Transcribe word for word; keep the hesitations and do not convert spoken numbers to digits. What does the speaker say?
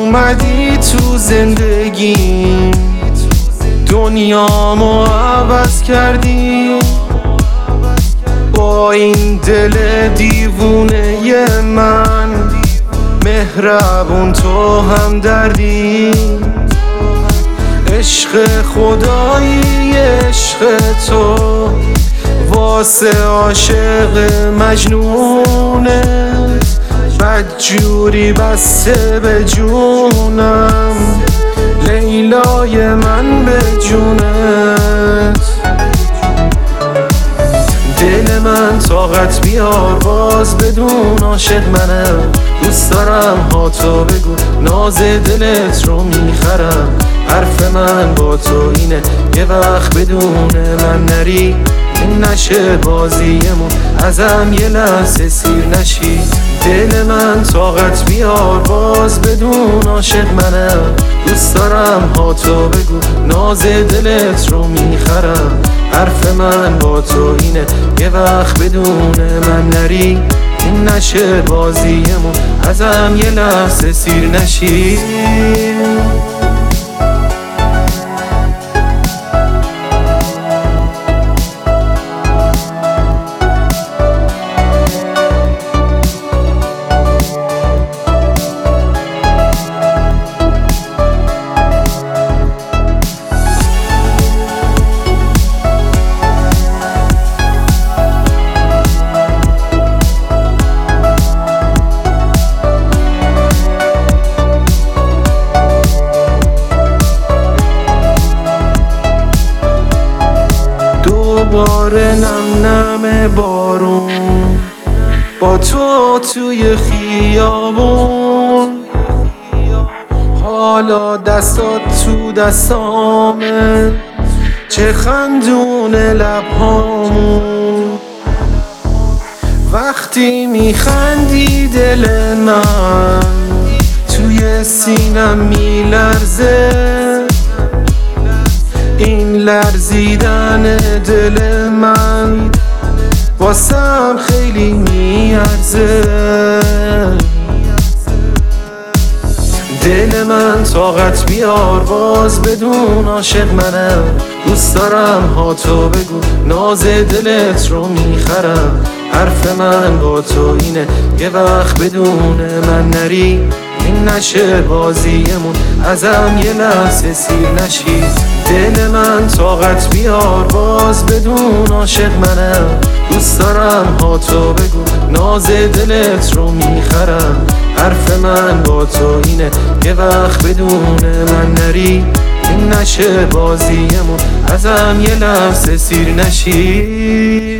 اومدی تو زندگی، دنیامو عوض کردی با این دل دیوونه من. مهربون تو هم دردی، عشق خدایی عشق تو واسه عاشق مجنونت، بدجوری بسته به جونم، لیلای من به جونت. دل من طاقت بیار باز بدون عاشق منم، دوست دارم ها تو بگو ناز دلت رو میخرم. حرف من با تو اینه یه وقت بدون من نری، این نشه بازیمون ازم یه لحظه سیر نشی. دل من طاقت بیار باز بدون عاشق منم، دوست دارم ها تو بگو ناز دلت رو میخرم. حرف من با تو اینه یه وقت بدون من نری، این نشه بازیمون ازم یه لحظه سیر نشی. دوباره نم نم بارون با تو توی خیابون، حالا دستات تو دستامه، چه خندونه لبهامون. وقتی میخندی دل من توی سینم میلرزه، این لرزیدن دل من واسم خیلی میارزه. دل من طاقت بیار باز بدون عاشق منم، دوست دارم ها تو بگو ناز دلت رو میخرم. حرف من با تو اینه یه وقت بدون من نری، این نشه بازیمون ازم یه لحظه سیر نشی. دل من طاقت بیار باز بدون عاشق منم، دوست دارم ها تو بگو ناز دلت رو میخرم. حرف من با تو اینه یه وقت بدون من نری، این نشه بازیمون ازم یه لحظه سیر نشی.